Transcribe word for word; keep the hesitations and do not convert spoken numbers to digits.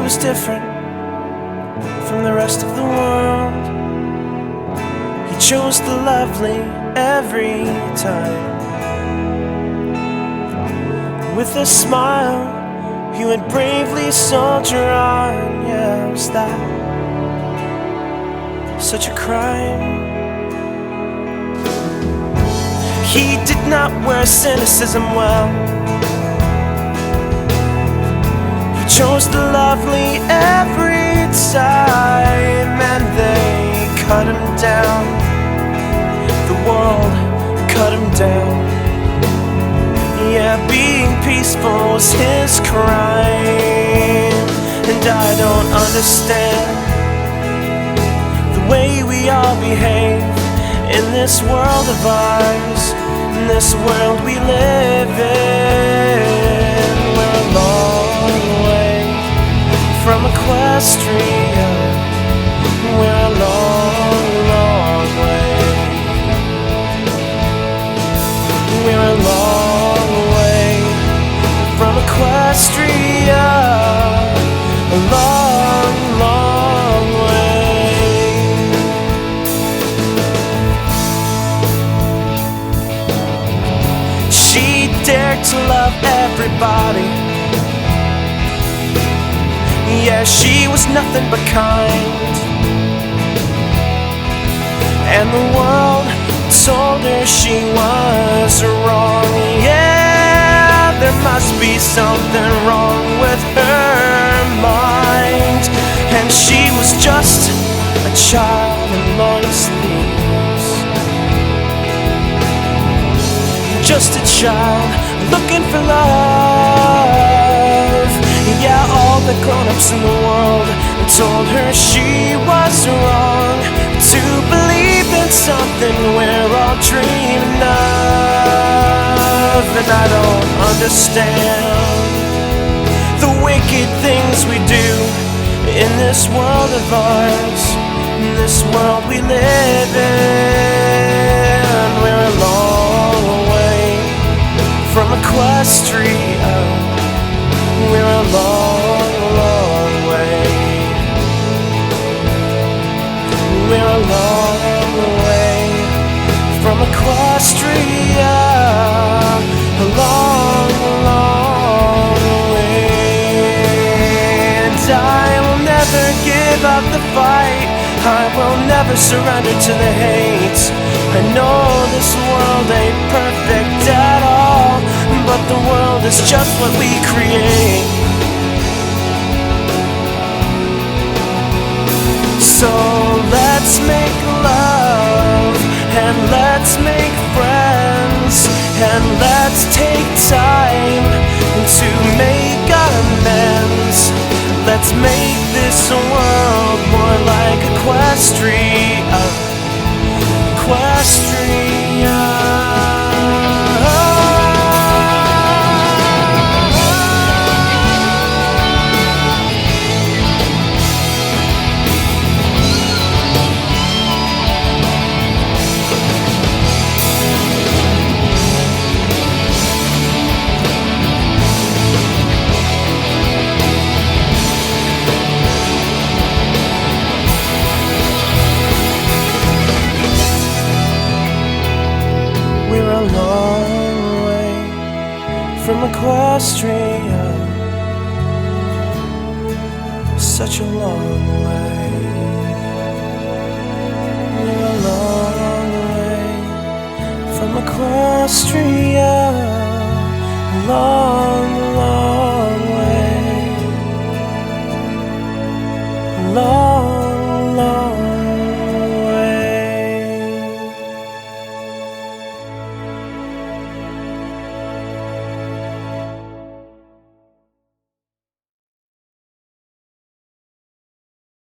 was different from the rest of the world. He chose the lovely every time. With a smile, he would bravely soldier on. Yeah, was that such a crime? He did not wear cynicism well. He chose the lovely every time, and they cut him down. The world cut him down. Yeah, being peaceful was his crime. And I don't understand the way we all behave in this world of ours, in this world we live in. We're a long way from Equestria. We're a long, long way. We're a long way from Equestria. A long, long way. She dared to love everybody. Yeah, she was nothing but kind. And the world told her she was wrong. Yeah, there must be something wrong with her mind. And she was just a child in long sleeves, just a child looking for love. Yeah, all the grown-ups in the world told her she was wrong to believe in something we're all dreaming of. And I don't understand the wicked things we do in this world of ours, in this world we live in. We're a long way from Equestria. We're a long, long way. We're a long way from Equestria. A long, long way. And I will never give up the fight. I will never surrender to the hate. I know this world ain't perfect at all, but the world is just what we create. So let's make love, and let's make friends, and let's take time to make amends. Let's make this world more like Equestria. Equestria. We're a long way from Equestria. Such a long way. We're a long way from Equestria. A long